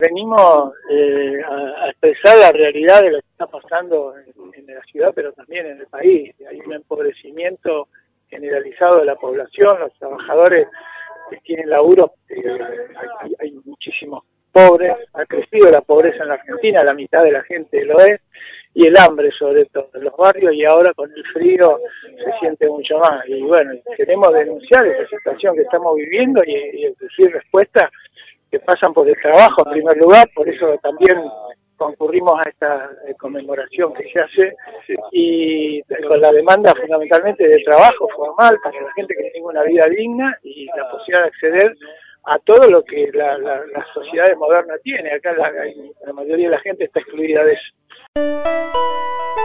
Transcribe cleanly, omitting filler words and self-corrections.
venimos a expresar la realidad de lo que está pasando en la ciudad, pero también en el país. Hay un empobrecimiento generalizado de la población, los trabajadores que tienen laburo, hay muchísimos pobres, ha crecido la pobreza en la Argentina, la mitad de la gente lo es, y el hambre sobre todo en los barrios, y ahora con el frío se siente mucho más. Y bueno, queremos denunciar esa situación que estamos viviendo y decir respuestas que pasan por el trabajo en primer lugar, por eso también concurrimos a esta conmemoración que se hace, y con la demanda fundamentalmente de trabajo formal para la gente que tenga una vida digna y la posibilidad de acceder a todo lo que la sociedad moderna tiene. Acá la mayoría de la gente está excluida de eso.